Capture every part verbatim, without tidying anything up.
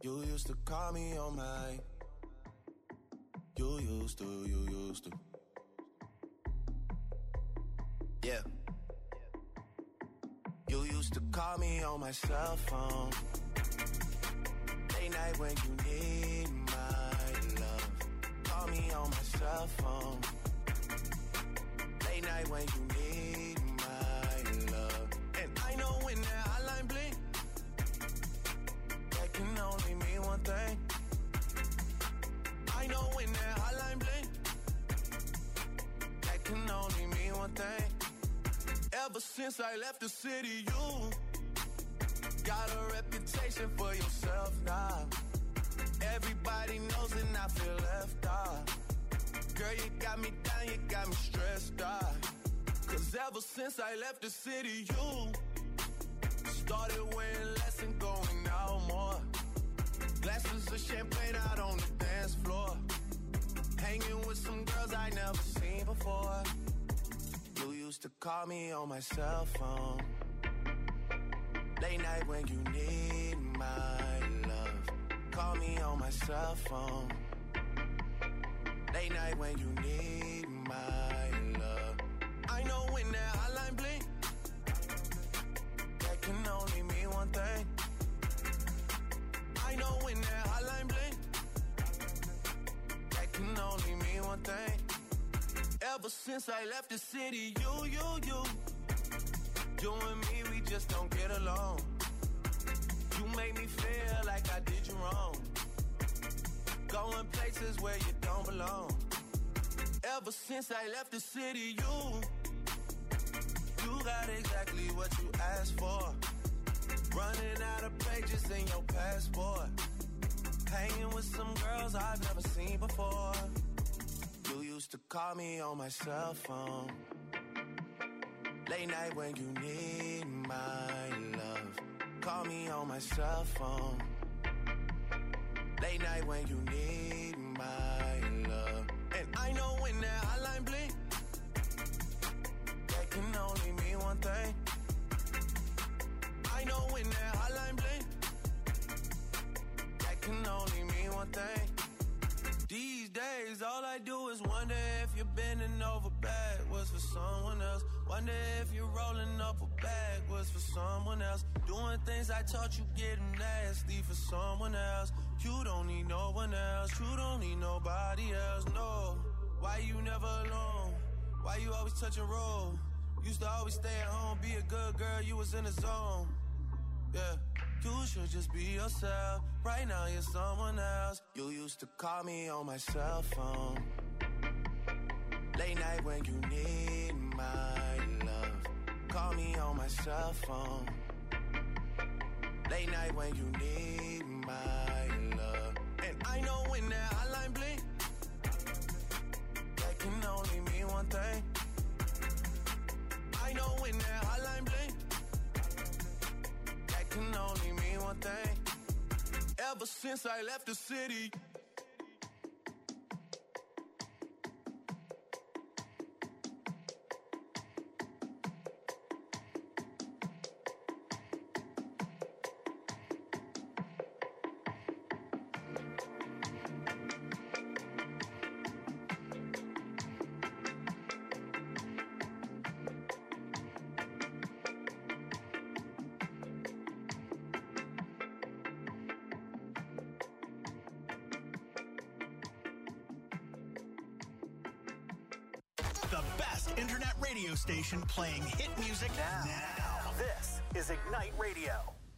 You used to call me on my. You used to, you used to. Yeah. You used to call me on my cell phone. Late night when you need my love. Call me on my cell phone. Late night when you need my love. And I know when that hotline blink, that can only mean one thing. I know when that hotline blink, that can only mean one thing. Ever since I left the city, you got a reputation for yourself now. Everybody knows and I feel left out. Girl, you got me down, you got me stressed out. Cause ever since I left the city, you started wearing less and going out more. Glasses of champagne out on the dance floor. Hanging with some girls I never seen before. You used to call me on my cell phone. Late night when you need my love. Call me on my cell phone. Late night when you need my love. I know when that hotline blink, that can only mean one thing. I know when that hotline blink, that can only mean one thing. Ever since I left the city, you, you, you, you and me, we just don't get along. You make me feel like I did you wrong. Going places where you don't belong. Ever since I left the city, you, you got exactly what you asked for. Running out of pages in your passport. Hanging with some girls I've never seen before. You used to call me on my cell phone. Late night when you need my love. Call me on my cell phone. Late night when you need my love. And I know when that hotline blink, that can only mean one thing. I know when that hotline blink, that can only mean one thing. These days, all I do is wonder if you're bending over backwards for someone else. Wonder if you're rolling up a backwards for someone else. Doing things I taught you getting nasty for someone else. You don't need no one else. You don't need nobody else, no. Why you never alone? Why you always touch and roll? Used to always stay at home, be a good girl, you was in the zone. Yeah, you should just be yourself. Right now you're someone else. You used to call me on my cell phone. Late night when you need my love. Call me on my cell phone. Late night when you need my love. And I know when that hotline blink, that can only mean one thing. I know when that hotline blink, that can only mean one thing. Ever since I left the city. Internet radio station playing hit music now. now. This is Ignite Radio.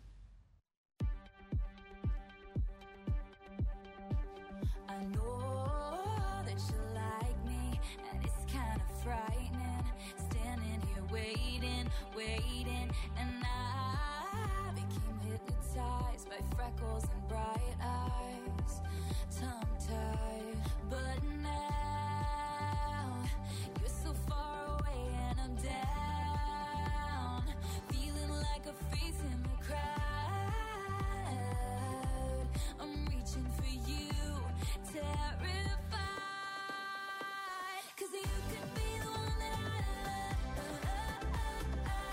I know that you like me, and it's kind of frightening. Standing here waiting, waiting, and I became hypnotized by freckles and bright eyes, tongue-tied, but now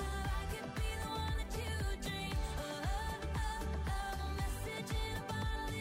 Bottle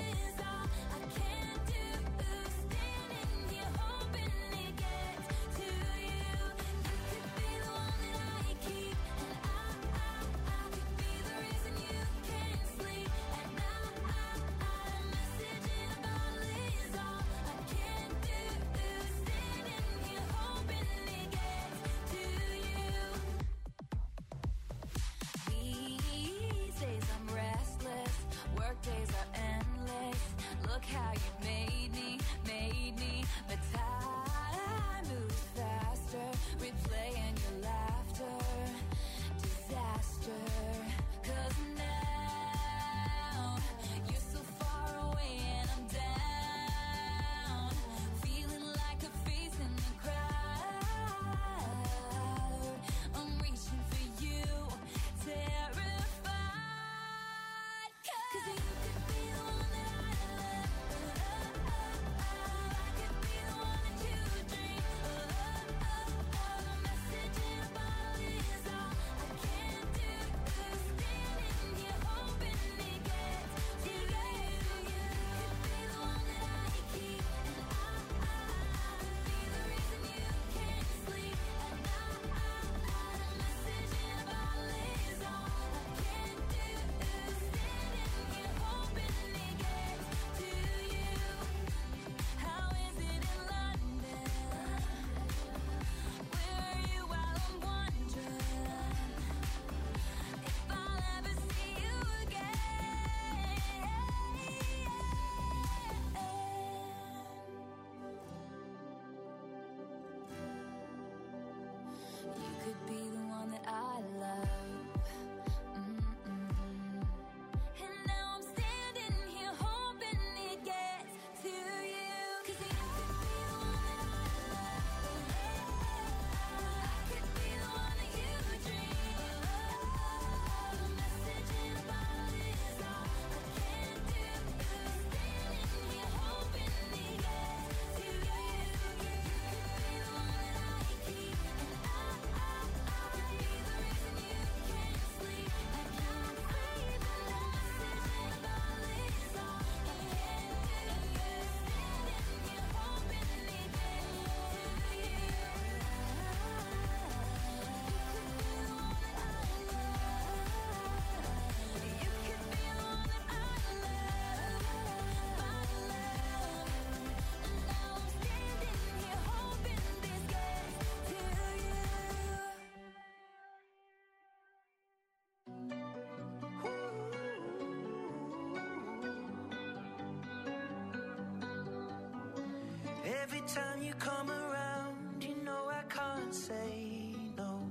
Every time you come around, you know I can't say no.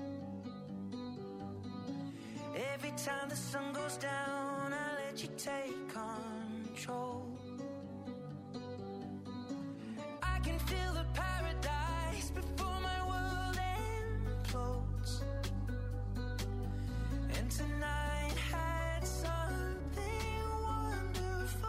Every time the sun goes down, I let you take control. I can feel the paradise before my world implodes. And tonight had something wonderful.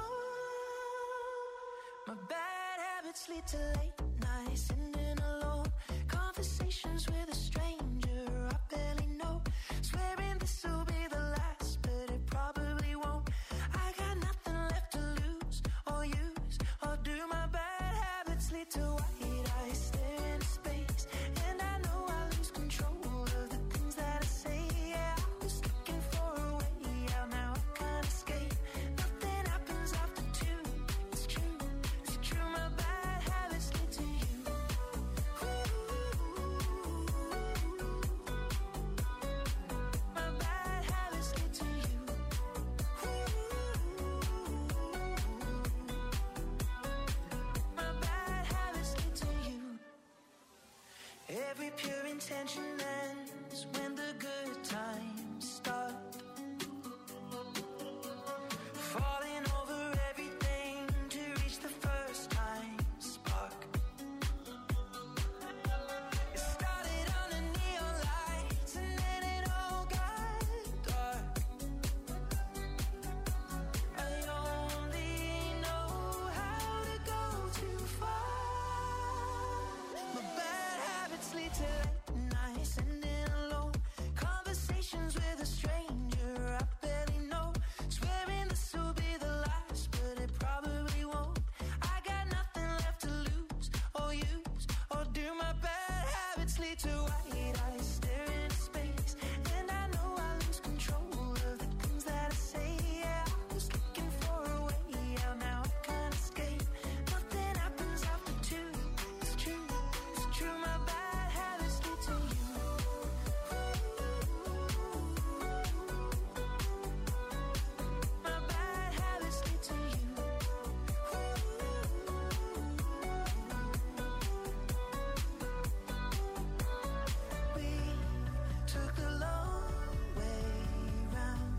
My bad habits lead to late nights, sitting alone, conversations with a stranger I barely know, swearing this will be the last, but it probably won't. I got nothing left to lose or use or do. My bad habits lead to white eyes staring into space, and I know I lose control of the things that I say. Yeah, I was looking for a way out, now I can't escape. Nothing happens after two. It's true, it's true. My bad habits lead to you. Ooh. My bad habits lead to you. Ooh. My bad habits lead to you. Every pure intention ends when the good times start. Falling over everything to reach the first time spark. It started under neon lights and then it all got dark. I only know how to go too far. My bad habits lead to late nights, sitting alone, conversations with a stranger I barely know, swearing this will be the last, but it probably won't. I got nothing left to lose or use or do. My bad habits lead to white eyes staring into space, and I know I lose control of the things that I say. Yeah, I was looking for a way out, now I can't escape. Nothing happens after two. It's true, it's true. My bad habits lead to you. My bad habits lead to you. We took the long way round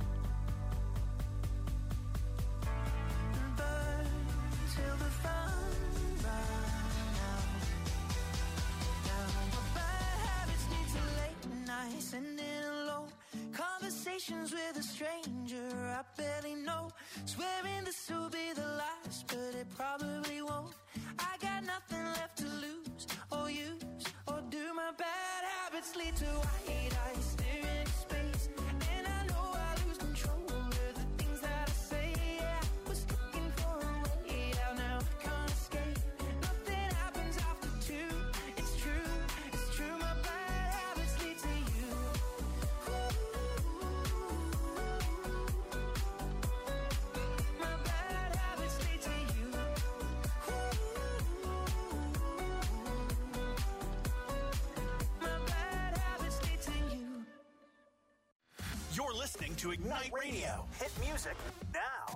and burned till the fun ran out. Now my bad habits lead to late nights, sitting alone, conversations with a stranger I barely know, swearing this will be the last, but it probably won't. I got nothing left to lose or use or do. My bad habits lead to white eyes staring into space, and I know I lose control of the things that I say. Yeah, I was looking for a way out, now I can't escape. Nothing happens after two. It's true, it's true. My bad habits lead to you. My bad habits lead to you. My bad habits lead to you. You're listening to Ignite Radio. Hit music now.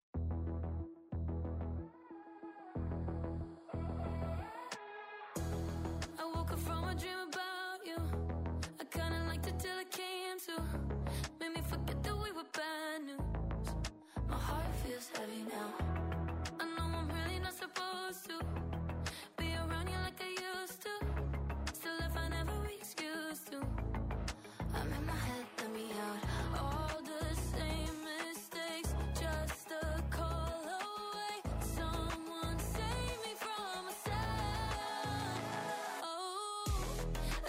I woke up from a dream about you. I kinda liked it till it came to. Made me forget that we were bad news. My heart feels heavy now. I know I'm really not supposed to be around you like I used to. Still, if I never excuse to, I'm in my head, let me out. All the same mistakes, just a call away. Someone save me from myself. Oh,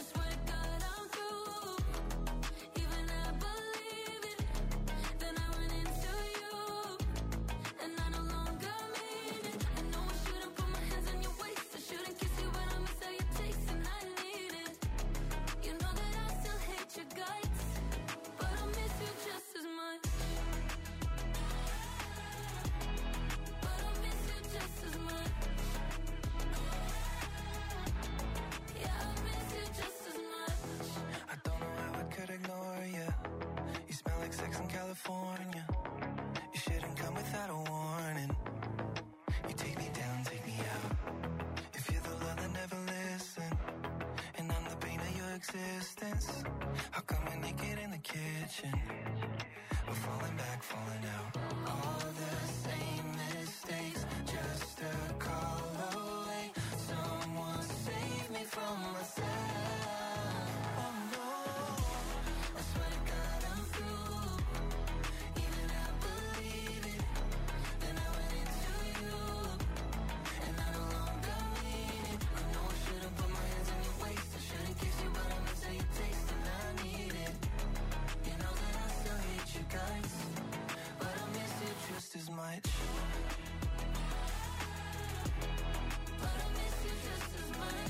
but I miss you just as much.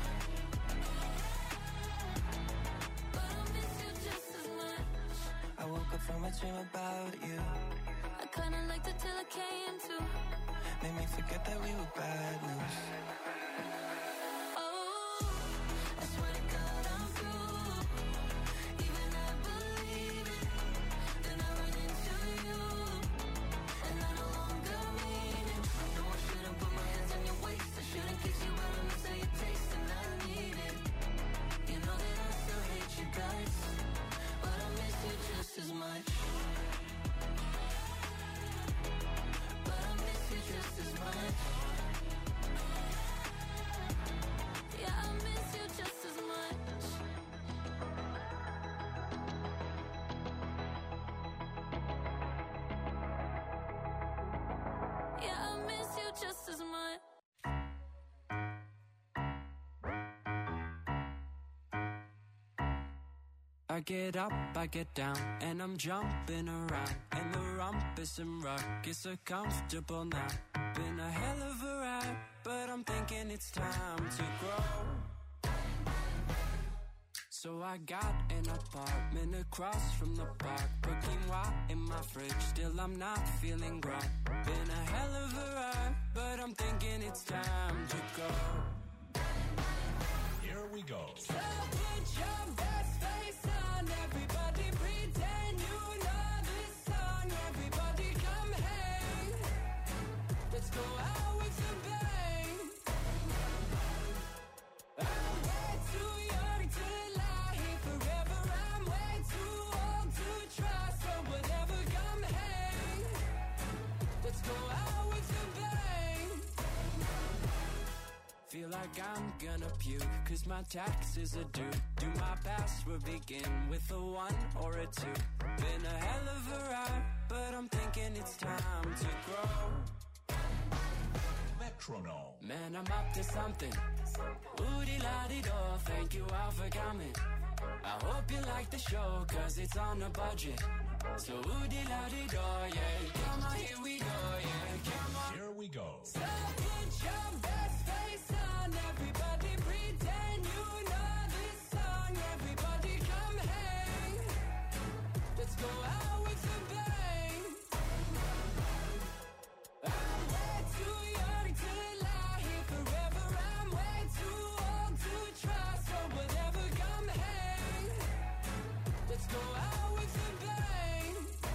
But I miss you just as much. I woke up from a dream about you. I kinda liked it till I came to. Made me forget that we were bad news. Oh, I swear to God I'm through. Even I believe it. Then I run into you, and I no longer mean it. No, I shouldn't put my hands on your waist. I shouldn't kiss you out and miss how you taste, and I need it. You know that I still hate you guys, but I miss you just as much. But I miss you just as much. Yeah, I miss you just as much. Yeah, I miss you just as much. I get up, I get down, and I'm jumping around. And the rumpus and ruckus are comfortable now. Been a hell of a ride, but I'm thinking it's time to grow. So I got an apartment across from the park. Put quinoa in my fridge, still I'm not feeling grown. Been a hell of a ride, but I'm thinking it's time to go. Here we go. So put your best face on, everybody pretend you know this song. Everybody come hang, let's go out with a bang. I'm way too young to lie here forever. I'm way too old to try, so whatever, come hang, let's go out with a bang. Feel like I'm gonna puke, cause my taxes are due. Do my password begin with a one or a two? Been a hell of a ride, but I'm thinking it's time to grow. Metronome. Man, I'm up to something. Oodie-la-dee-do, thank you all for coming. I hope you like the show, cause it's on a budget. So oodie-la-dee-do, yeah. Come on, here we go, yeah. Come on. Here we go. So put your best face on, everybody pretend you know this song. Everybody come hang, let's go out with a bang. I'm way too young to lie here forever. I'm way too old to try, so whatever, come hang, let's go out with a bang.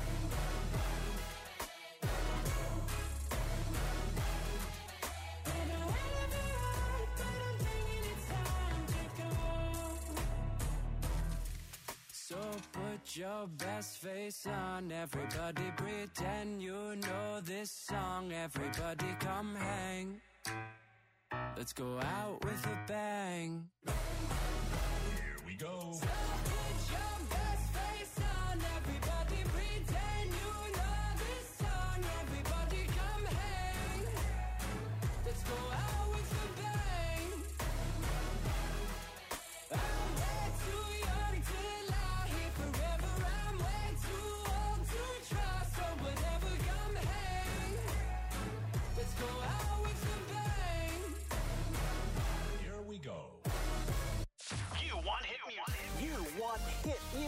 Been a hell of a ride, but I'm thinking it's time to go. So put your best face on, everybody pretend you know this song. Everybody come hang, let's go out with a bang. Here we go. So put your best face on, everybody pretend you know this song. Everybody come hang, let's go out with a bang. I'm way too young to lie here forever. I'm way too old to try, so whatever, come hang, let's go out with a bang. Here we go. You want hit music? You want hit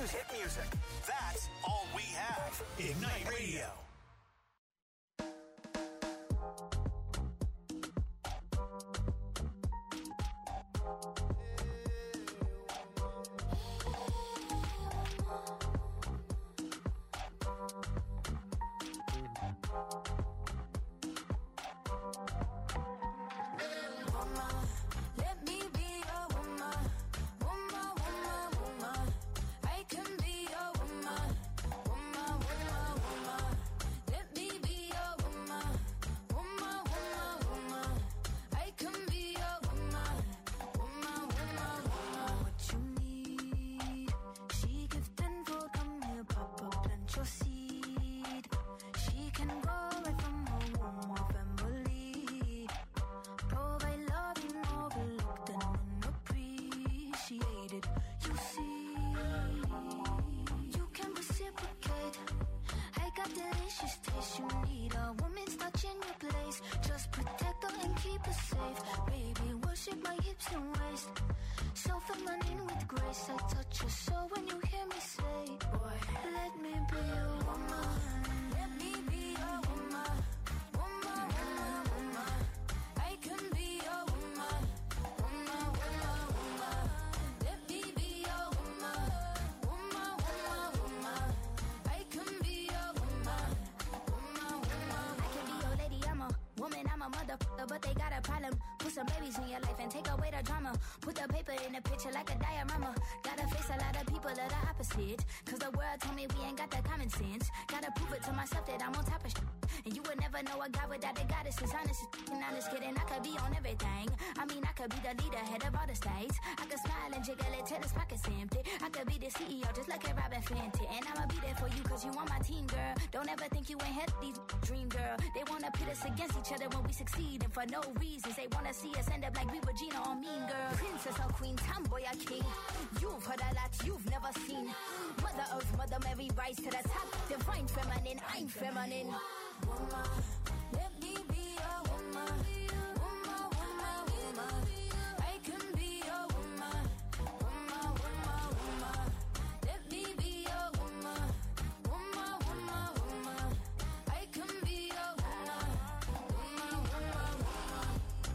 shake my hips and waist. So feminine with grace. I touch your soul when you hear me say, boy, let me be your woman. Let me be your woman. Woman, woman, woman. I can be your woman. Woman, woman, woman. Let me be your woman. Woman, woman, woman. I can be your woman. Woman, woman. I can be your lady, I'm a woman, I'm a motherfucker, but they got a problem. Put some babies in your life and take away the drama. Put the paper in the picture like a diorama. Gotta face a lot of people that are opposite. Cause the world told me we ain't got that common sense. Gotta prove it to myself that I'm on top of shit. And you would never know a guy without the goddess is honest. And honest kidding, I could be on everything. I mean, I could be the leader, head of all the states. I could smile and jiggle it till his pockets empty. I could be the C E O just like a Robin Fenty. And I'ma be there for you cause you on my team, girl. Don't ever think you ain't had these dream, girl. They wanna pit us against each other when we succeed. And for no reasons, they wanna see us end up like we were Gina or Mean Girl. Princess or queen, tomboy or king. You've heard a lot you've never seen. Mother Earth, Mother Mary, rise to the top. Divine feminine, I'm feminine. Woman, let me be a woman. Woman, woman, woman. I can be a woman. Woman, woman, woman. Let me be a woman. Woman, woman, woman. I can be a woman. Woman, woman, woman.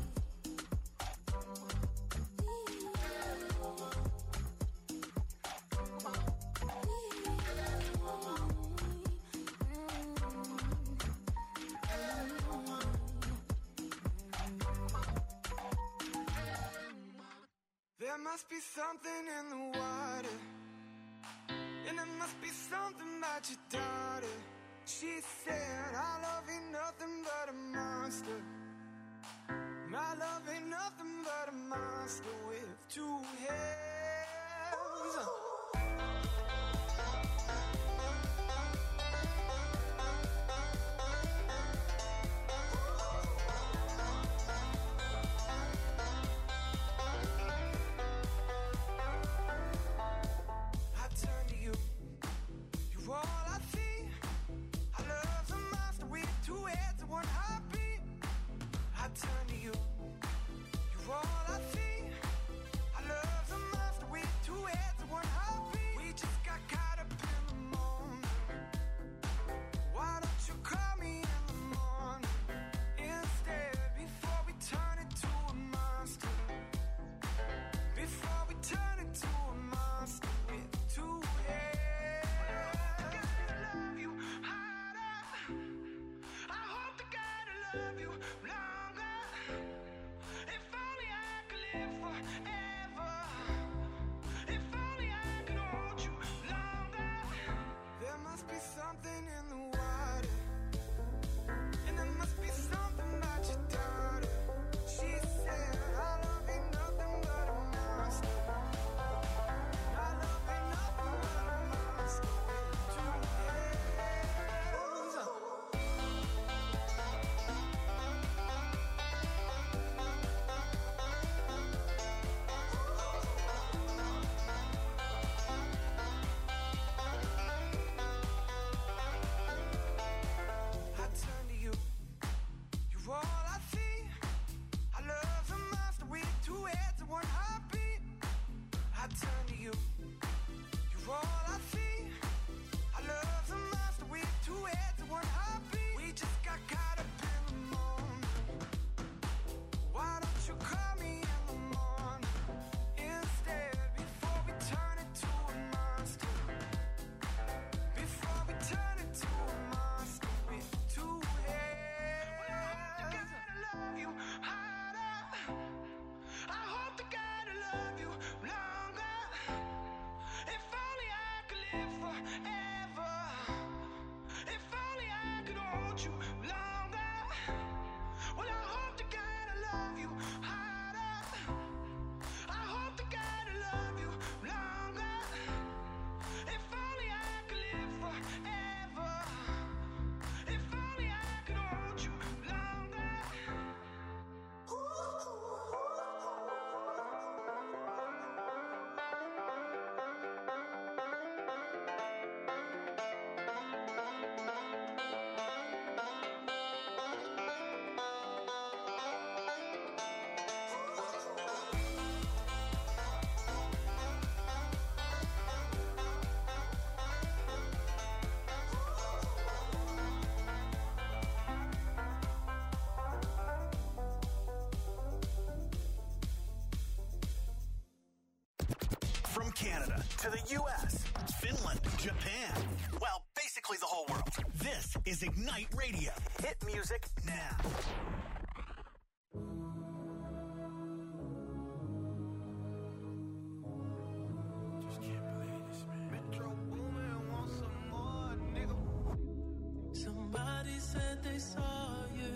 There must be something in the water, and there must be something about your daughter. She said, our love ain't nothing but a monster. My love ain't nothing but a monster with two heads. Canada to the U S, Finland, Japan. Well, basically the whole world. This is Ignite Radio. Hit music now. Just can't believe this, man. Metro Boomin want some more, nigga. Somebody said they saw you.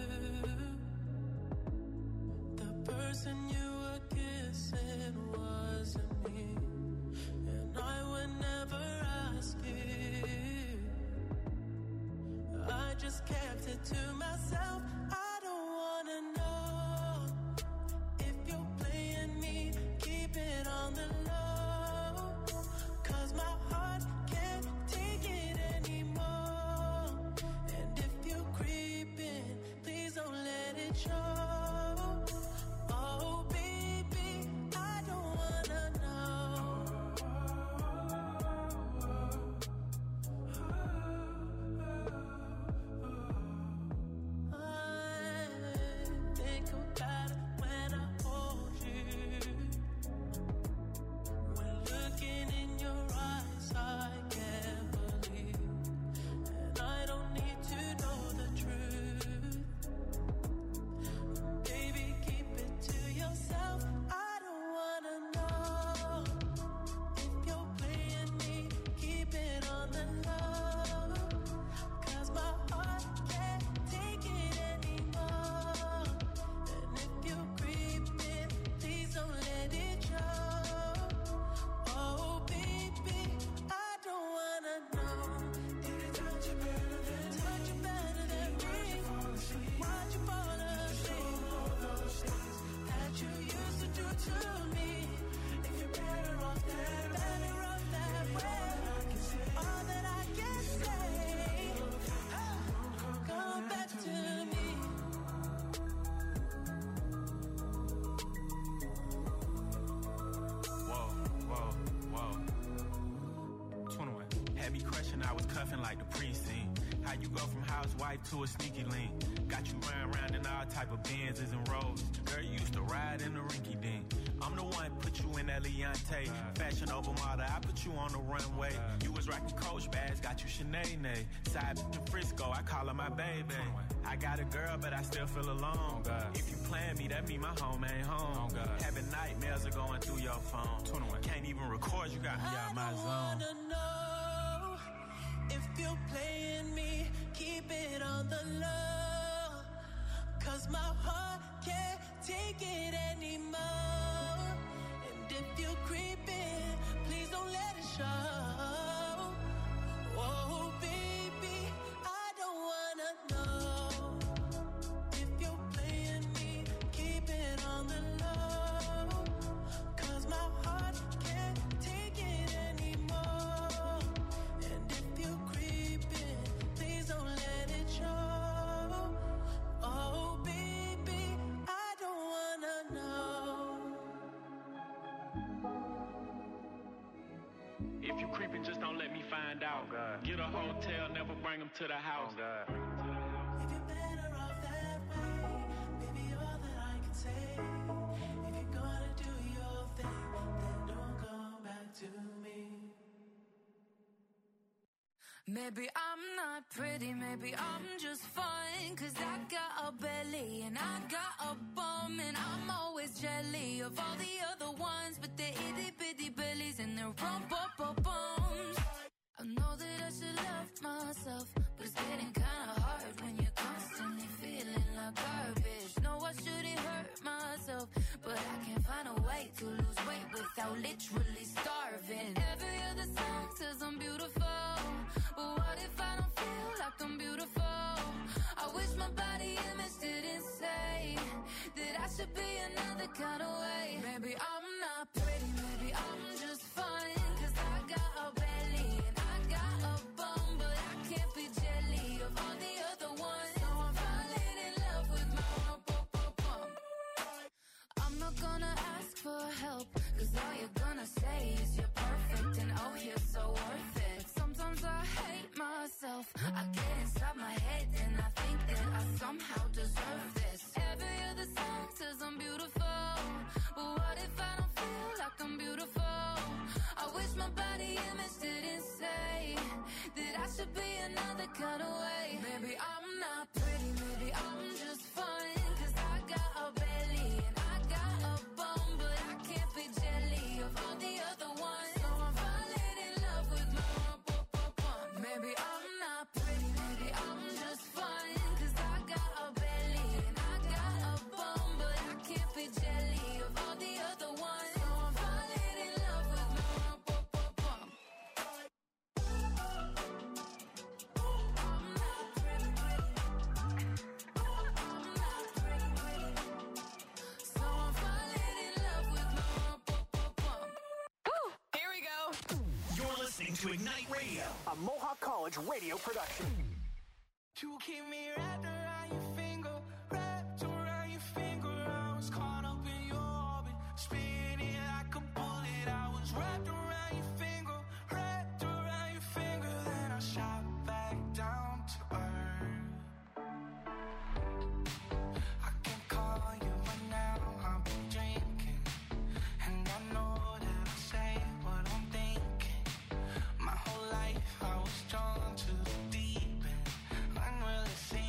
The person you were kissing wasn't me. And I would never ask you. I just kept it to myself. I don't wanna know if you're playing me. Keep it on the low, 'cause my heart can't take it anymore. And if you're creeping, please don't let it show. Oh baby, I don't wanna know. I think about it when I hold you. When looking in your eyes, I can't believe. And I don't need to know the truth. Baby, keep it to yourself. I don't wanna know if you're playing me. Keep it on the low, 'cause my heart can't take it anymore. And if you're creeping, please don't let it show. Oh baby, I don't wanna know. Did it touch you better than touch you better than me? Why'd you fall asleep? That you used to do to me. If you're better off that, better off that way. All that I can say, come back to me. Whoa, whoa, whoa. twenty-one. Had me crushing, I was cuffing like the precinct. How you go from housewife to a sneaky link? Got you round round in all type of Benzes and Rolls. Girl, you used to ride in the rinky dink. I'm the one put you in that Leontay. Fashion over model, I put you on the runway. You was rocking Coach bags, got you Sinead. Side to Frisco, I call her my baby. I got a girl, but I still feel alone. If you plan me, that mean my home ain't home. Having nightmares are going through your phone. Can't even record, you got me out my I zone. wanna know if you're playing me. Keep it on the low, 'cause my heart can't take it anymore. And if you're creeping, please don't let it show. Oh baby, I don't wanna know if you're playing me. Keep it on the low, 'cause my heart can't take it anymore. And if you're creeping, please don't let it show. Oh baby, I don't wanna know. If you creeping, just don't let me find out. Get a hotel, never bring them to the house. If you're better off that way, baby, all that I can say. If you're gonna do your thing, then don't come back to me. Maybe I'm not pretty, maybe I'm just fine. 'Cause I got a belly and I got a bum. And I'm always jelly of all the other ones, but they're itty bitty bellies and they're rump up up bums. I know that I should love myself, but it's getting kinda hard when you're constantly feeling like garbage. No, I shouldn't hurt myself, but I can't find a way to lose weight without literally starving. Every other song says I'm beautiful, but what if I don't feel like I'm beautiful? I wish my body image didn't say that I should be another kind of way. Maybe I'm not pretty, maybe I'm just fine. 'Cause I got a belly and I got a bum, but I can't be jelly of all the other ones. So I'm falling in love with my rump up up bum. I'm not gonna ask for help, 'cause all you're gonna say is you're perfect and oh you're so worth it. Sometimes I hate myself, I get inside my head and I think that I somehow deserve this. Every other song says I'm beautiful, but what if I don't to Ignite Radio, a Mohawk College radio production. You keep me wrapped around your finger, wrapped around your finger. I was caught up in your orbit, spinning like a bullet. I was wrapped around your finger, wrapped around your finger. Then I shot back down to earth. I can call you right now, I've been drinking, and I know that I say what I'm thinking. My whole life I was drawn to the deep end, unreal it seems.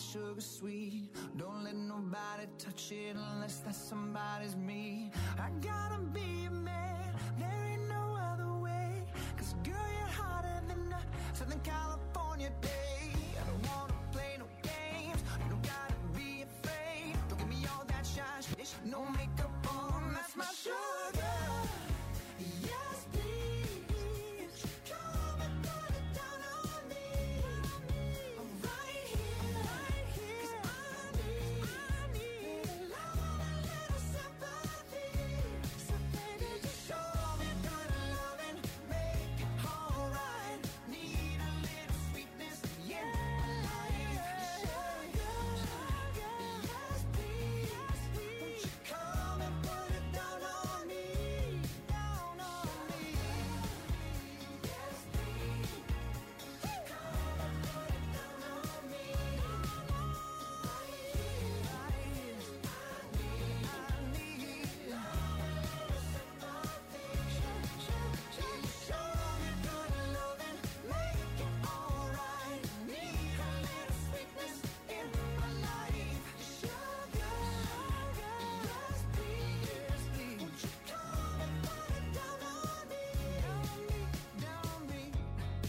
sugar sweet. Don't let nobody touch it unless that somebody's me. I gotta be a man, there ain't no other way. Cause girl, you're hotter than a Southern California day. I don't wanna play no games, you don't gotta be afraid. Don't give me all that shine, shit, no makeup on, that's my sugar. Yes, please, come and put it down on me. I'm right here, right here, 'cause I need, I need a love, a little sympathy. So baby, just show me good loving, make it alright. Need a little sweetness, yeah, life. Sugar, yes, please, won't you come and put it down on me, down on me. Yes, please, come and put it down on me. Right here, right here, I need, I need a little sympathy. Show me good loving, make it alright. Need a little sweetness in my life. Sugar, yes, please, won't you come and put it down on me, down on me, down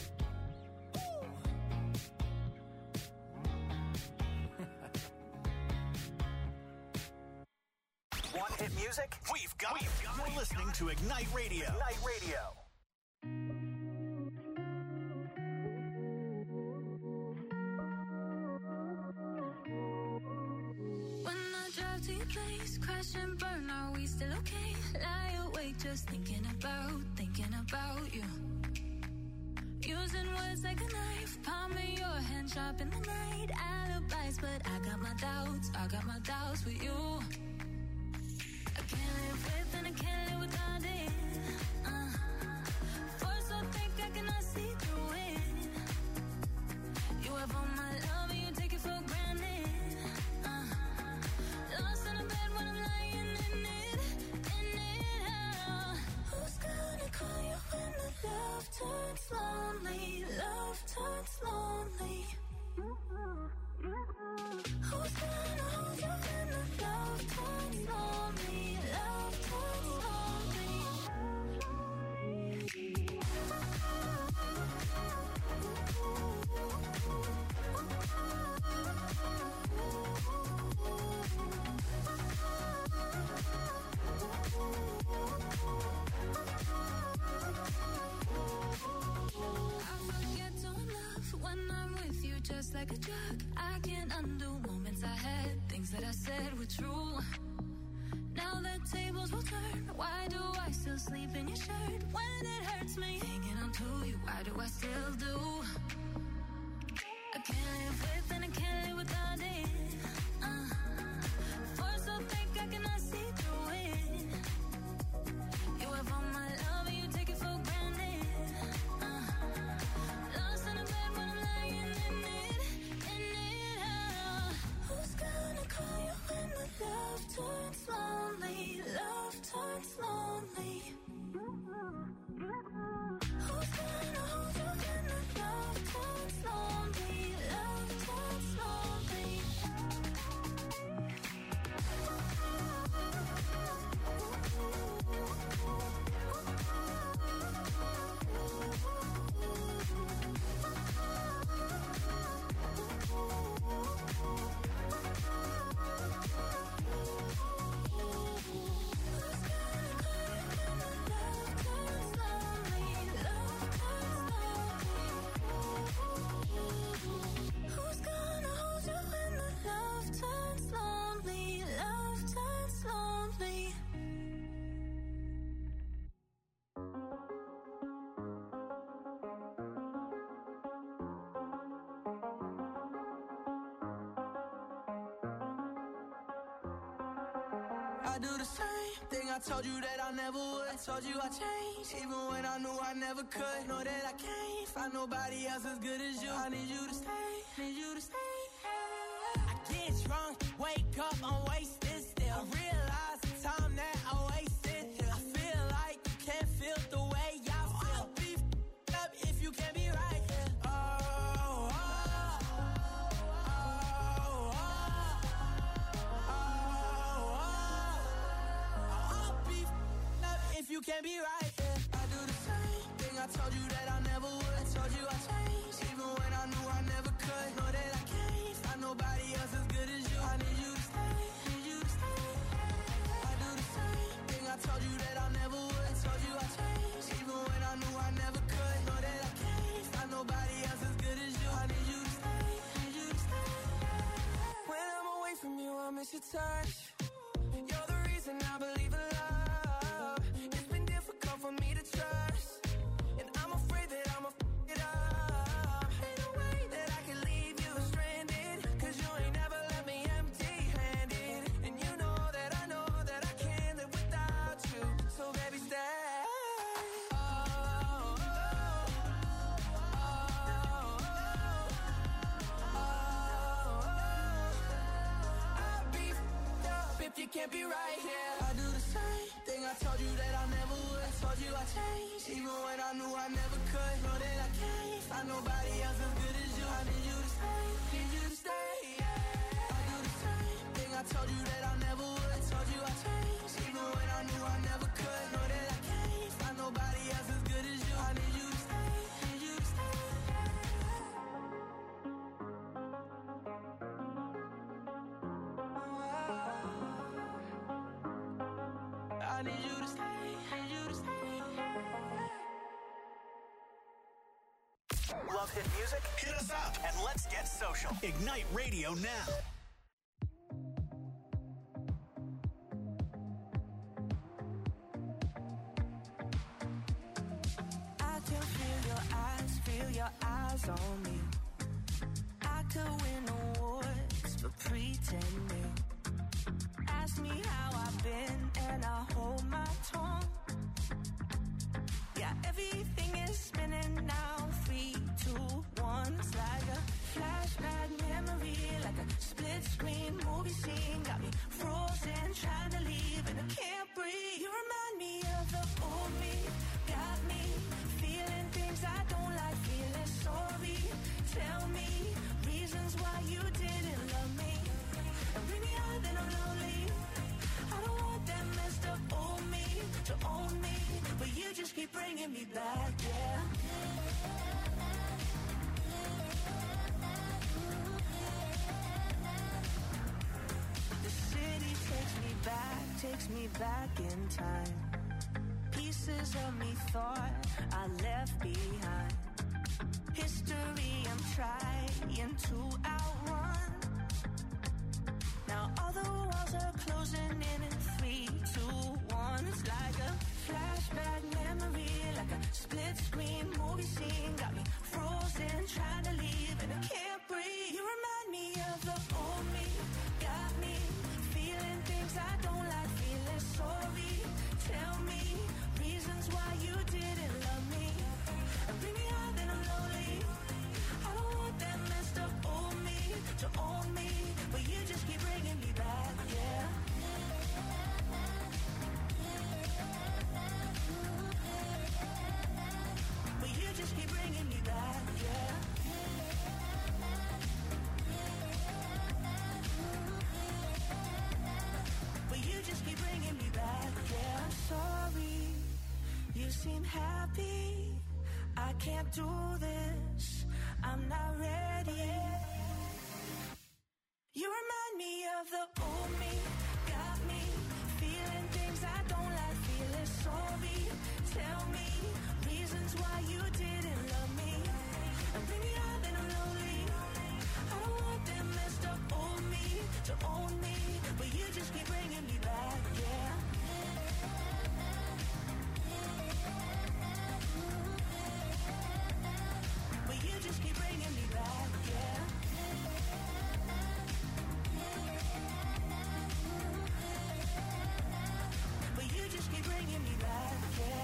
Want hit music? We've got it. You're listening to Ignite Radio. Ignite Radio. When I drive to your place, crash and burn, are we still okay? Lie awake just thinking about, thinking about you. Using words like a knife, palm in your hand, sharp in the night. Alibis, but I got my doubts, I got my doubts with you. I can't live with and I can't live without it. Uh, force so thick I cannot see through it. You have all my love and you take it for granted. Uh, lost in a bed when I'm lying in it, in it. Uh, who's gonna call you when the love turns lonely? Love turns lonely. Who's gonna hold you when the love turns lonely? Love turns lonely. I forget to love when I'm with you, just like a drug. I can't undo moments I had, things that I said were true. Now the tables will turn. Why do I still sleep in your shirt when it hurts me? Hanging on to you, why do I still do? I can't live with and I can't live without it. Uh, force so thick I cannot see through it. You have all my love and you take it for granted. Uh, lost in a bed when I'm lying in it, in it. Uh, who's gonna call you when the love turns lonely? Love turns lonely. Who's gonna hold you when the love turns lonely? Love turns lonely. Who's gonna hold you when the love turns lonely? Love turns lonely. I do the same thing I told you that I never would. I told you I changed, even when I knew I never could. Know that I can't find nobody else as good as you. I need you to stay, need you to stay. I get drunk, wake up, I'm wasted still. I realize the time that I wasted here. I feel like you can't feel the way I feel. I'll be f***ed up if you can't be right here. Oh, oh, oh, oh, you can't be right, yeah. I do the same thing, I told you that I never would. I told you I changed, even when I knew I never could. Know that I can't find nobody else as good as you. I need you to stay, need you to stay. I do the same thing, I told you that I never would. I told you I changed, even when I knew I never could. Know that I can't find nobody else as good as you. I need you to stay, need you to stay. When I'm away from you, I miss your touch. You're the reason I believe in love. It's been difficult for me to trust, and I'm afraid that I'ma f*** it up. Ain't no way that I can leave you stranded, cause you ain't never left me empty-handed. And you know that I know that I can't live without you. So baby, stay. Oh, oh, oh, oh, oh, oh. I'll be f***ed up if you can't be right here. I do the same thing, I told you that I never would. I told you I changed, even when I knew I never could. Know that I can't find nobody else as good as you. I need you to stay, need you to stay, yeah. I do the same thing, I told you that I never would. I told you I changed, even when I knew I never could. Know that I can't find nobody else as good as you. I need you to stay, need you to stay. I need you to stay, need you to stay. Love hit music? Hit us up and let's get social. Ignite Radio now. I can feel your eyes, feel your eyes on me. I could win awards for pretending. Ask me how I've been and I hold my tongue. Yeah, everything is spinning now. Three, two, one. It's like a flashback memory, like a split screen movie scene. Got me frozen, trying to leave and I can't breathe. You remind me of the old me. Got me feeling things I don't like, feeling sorry. Tell me reasons why you didn't love me. And bring me out, then I'm lonely. I don't want that messed up old me to own me, but you just keep bringing me back, yeah. The city takes me back, takes me back in time. Pieces of me thought I left behind. History I'm trying to outrun. Now all the walls are closing in in three, two, one. It's like a flashback memory, like a split screen movie scene. Got me frozen, trying to leave and I can't breathe. You remind me of the old me. Got me feeling things I don't like, feeling sorry. Tell me reasons why you didn't love me. And bring me out, then I'm lonely. I don't want that messed up old me to own me, but you just keep bringing me back, yeah. But you just keep bringing me back, yeah. But you just keep bringing me back, yeah. I'm sorry, you seem happy. I can't do this, I'm not ready. You remind me of the old me. Got me feeling things I don't like, feeling sorry. Tell me reasons why you didn't love me. And bring me out, then I'm lonely. I don't want that messed up old me to own me, but you just keep bringing me back, yeah. But you just keep bringing me back, yeah. But you just keep bringing me back, yeah.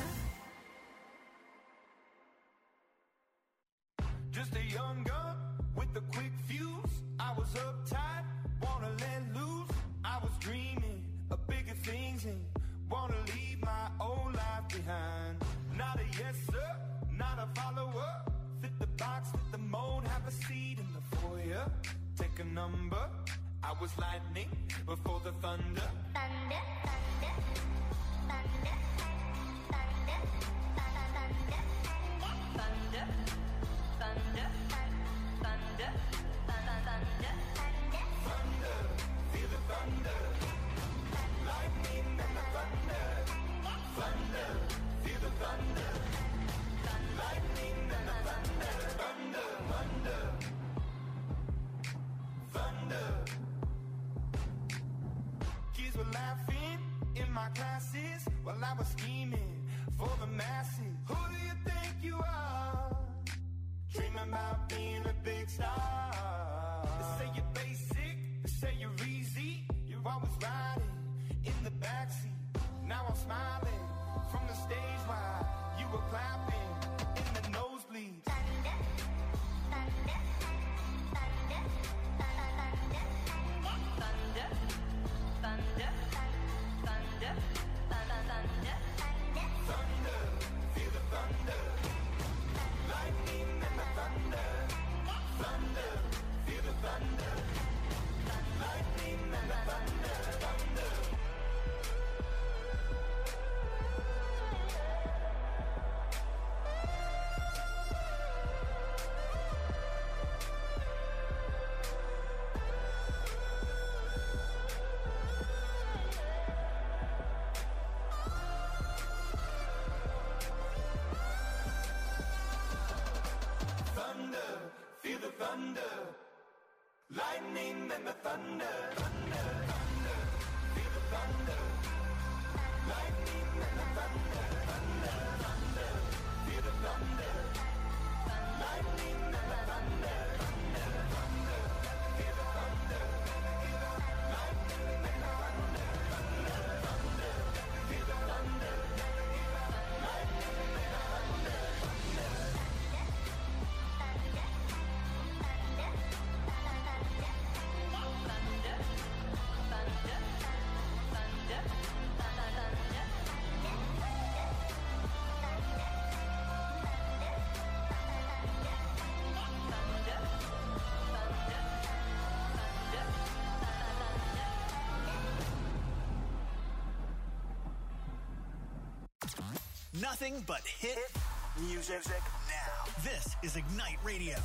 Just a young gun with a quick fuse. I was uptight, wanna let loose. I was dreaming of bigger things and wanna leave my old life behind. Not a yes sir, not a follower. Fit the box, fit the mold, have a seat in the foyer. Take a number. I was lightning before the thunder. Thunder, thunder, thunder, thunder. were laughing in my classes while I was scheming for the masses. Who do you think you are? Dreaming about being a big star. They say you're basic, they say you're easy. You're always riding in the backseat. Now I'm smiling from the stage while you were clapping in the nosebleeds. Thunder, thunder, thunder, thunder, thunder, thunder, thunder, thunder, thunder, feel the thunder, lightning and the thunder, thunder, feel the thunder, lightning and the thunder, thunder. Feel the thunder, lightning and the thunder, thunder, thunder. Feel the thunder, lightning and the thunder, thunder, thunder. Feel the thunder, lightning and the thunder, thunder, thunder. Feel the thunder, lightning and the thunder, thunder, thunder. Feel the thunder, lightning and the thunder, thunder. Nothing but hit music now. This is Ignite Radio.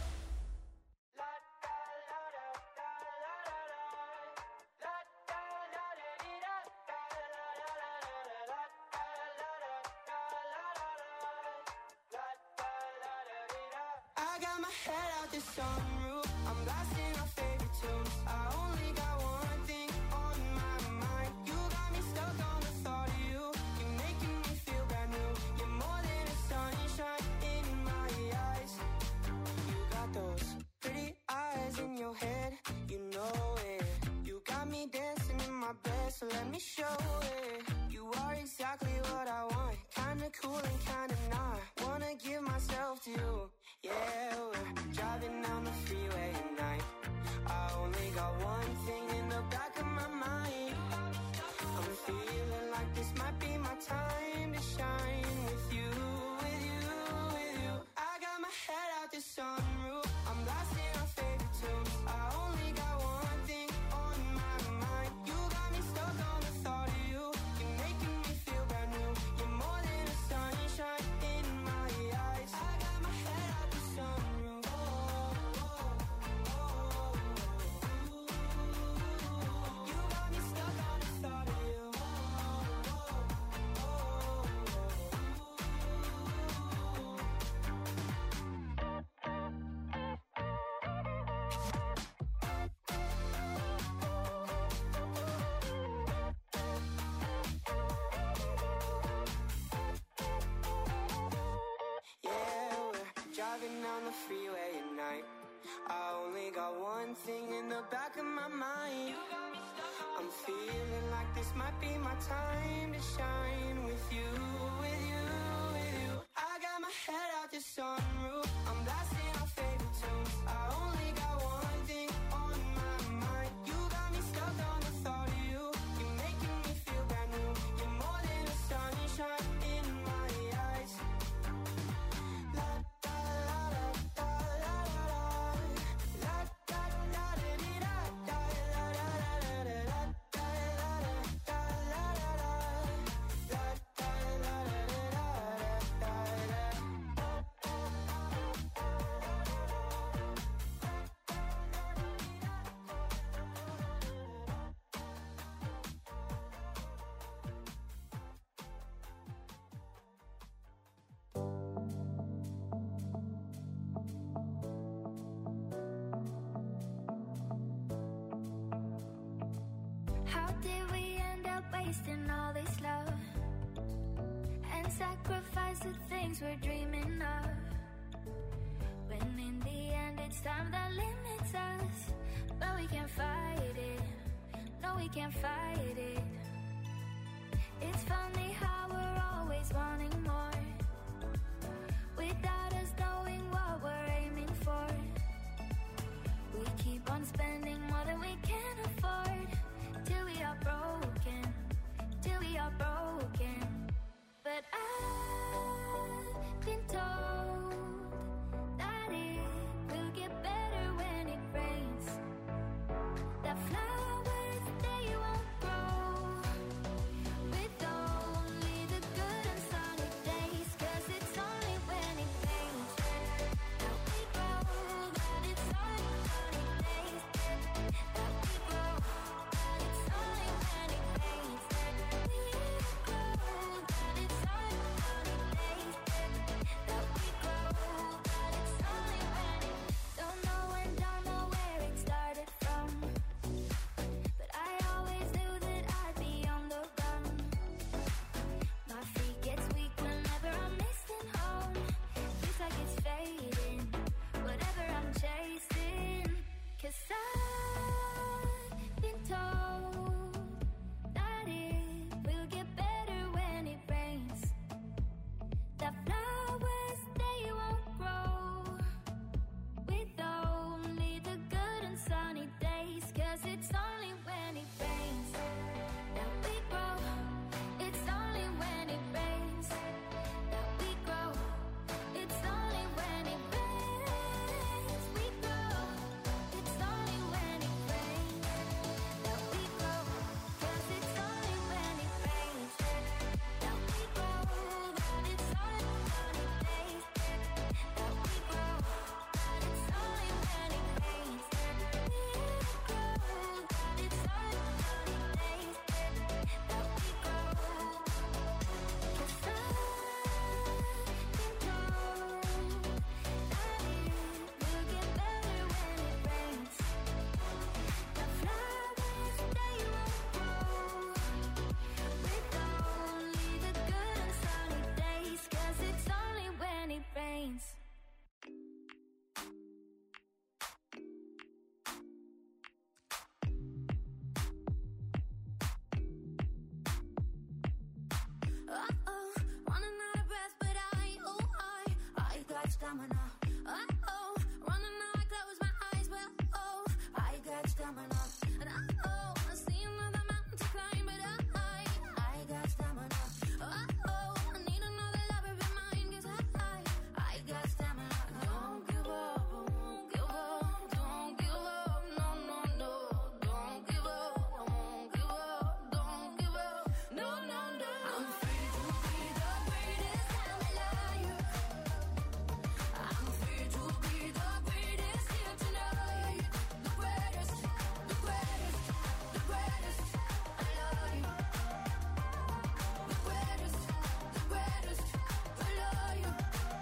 I got my head out the sunroof. I'm blasting our favorite tunes. I only got one thing on my mind. You got me stuck on the thought of you. You're making me feel brand new. You're more than a sunshine in my eyes. You got those pretty eyes in your head. You know it. You got me dancing in my bed, so let me show it. You are exactly what I want. Kinda cool and kinda not. Wanna give myself to you. Yeah, we're driving down the freeway at night. I only got one thing in the back of my mind. I'm feeling like this might be my time to shine with you, with you, with you. I got my head out the sunroof. I'm blasting our favorite tunes. I only got one thing on my mind. You got me stuck on the thought of you. You're making me feel brand new. You're more than a sunshine in my eyes. I got my head out the sunroof. Oh, oh, oh, oh. You got me stuck on the thought of you. Oh, oh, yeah, we're driving down the freeway at night. I only got one thing in the back of my mind. I'm feeling like this might be my time to shine with you, with you, with you. I got my head out the sunroof. I'm blasting our favorite tunes. I only got one thing on my mind. You got me stuck on the thought of you. You're making me feel brand new. You're more than a sunshine in my eyes. La da la da da la la la da da da dee da da la la la la la da la la da la la la la da la la la da How did we up wasting all this love and sacrifice the things we're dreaming of, when in the end it's time that limits us. But we can't fight it, no we can't fight it. It's funny how we're always wanting more without us knowing what we're aiming for. We keep on spending more than we can afford, till we are broken, till we are broken. But I've been told that it will get better when it rains, that flowers they won't grow with only the good and sunny days, 'cause it's only when it rains that we grow, that it's only sunny days that we grow, that it's only when it rains that we grow, that it's only sunny days that we grow, that it's only when it don't know and don't know where it started from, but I always knew that I'd be on the run. My feet gets weak whenever I'm missing home, feels like it's fading, whatever I'm chasing, 'cause I've been told that it will get better when it rains, that flowers they won't grow with only the good and sunny days, 'cause it's only when it rains that we grow, it's only when it rains that we grow, it's only when it rains we grow, it's only when it rains that we grow, 'cause it's only when it rains that we grow, that it's only sunny days that we grow, that it's only when it rains that we grow, that it's only sunny days that we grow, 'cause I've been told that it will get better when it rains, the flowers they won't grow with only the good and sunny days, 'cause it's only when it rains. Uh-oh, running out of breath, but I, oh, I, I got stamina. Uh-oh, running out, I close my eyes, but oh, I got stamina. And uh-oh, I see another mountain to climb, but I, I got stamina. Uh-oh, I need another lover in mine, 'cause I, I got stamina. Don't give up, don't give up, don't give up, no, no, no. Don't give up, don't give up, don't give up, no, no, no. I'm free to be the greatest I'm alive. I'm free to be the greatest here tonight. The greatest, the greatest, the greatest. I love you. The greatest, the greatest. I love you.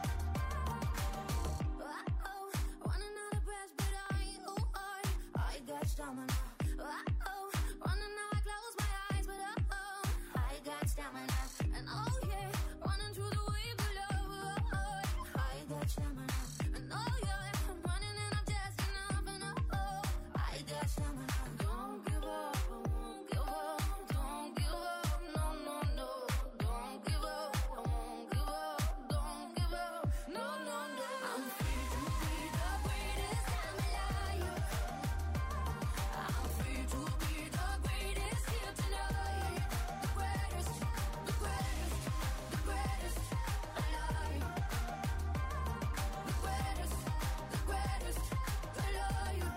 Uh-oh, running out of breath, but I, oh, I, I got stamina. Uh-oh, running out, I close my eyes, but uh-oh, I got stamina. And oh yeah, running through the waves of love, uh-oh, I got stamina. And oh yeah, I'm running and I'm just enough, and oh, I got stamina. Don't give up, don't give up, don't give up, no, no, no. Don't give up, don't give up, don't give up, no, no, no. I'm free to be the greatest I'm alive. I'm free to be the greatest here tonight. The greatest, the greatest, the greatest. I love you. The greatest, the greatest. I love you.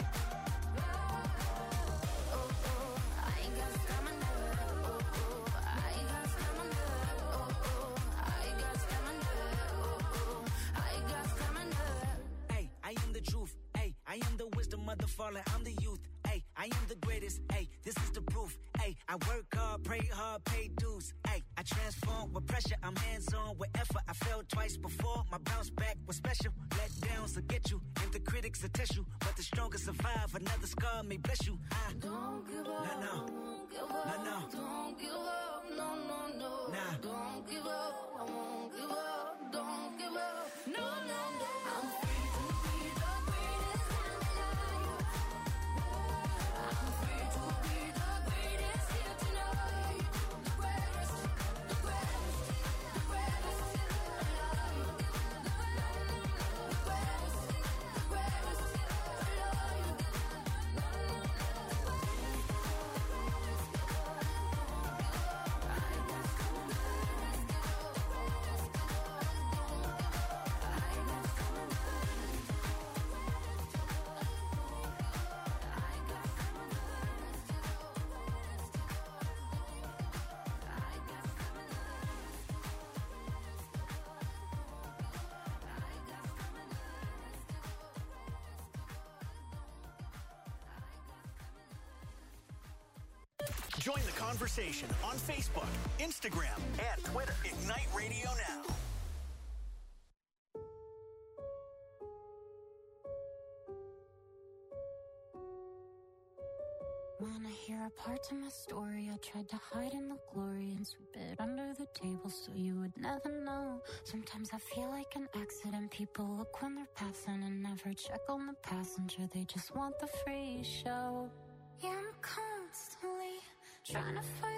Oh, oh, I got stamina. Oh, oh, I got stamina. Oh, oh, I got stamina. Oh, oh, I got stamina. Hey, I am the truth. Hey, I am the wisdom of the fallen. I'm the youth. Hey, I am the greatest. Hey, this is the proof. Hey, I work hard, pray hard, pay dues. Hey, I transform with pressure. I'm hands on with effort. I failed twice before. My bounce back was special. Let downs will get you, and the critics will test you. But the strongest survive. Another scar may bless you. I Don't give up, no, no, don't give up, no, no. don't won't give up, no, no, no. Nah. Don't give up, I won't give up, don't give up, no, no, no. I'm free to be the greatest and alive. I'm free to be the greatest here tonight. The greatest, the greatest, the greatest alive. The greatest, the greatest alive. Join the conversation on Facebook, Instagram, and Twitter. Ignite Radio Now. Wanna hear a part of my story? I tried to hide in the glory and sweep it under the table so you would never know. Sometimes I feel like an accident. People look when they're passing and never check on the passenger. They just want the free show. Yeah, I'm constantly trying to fight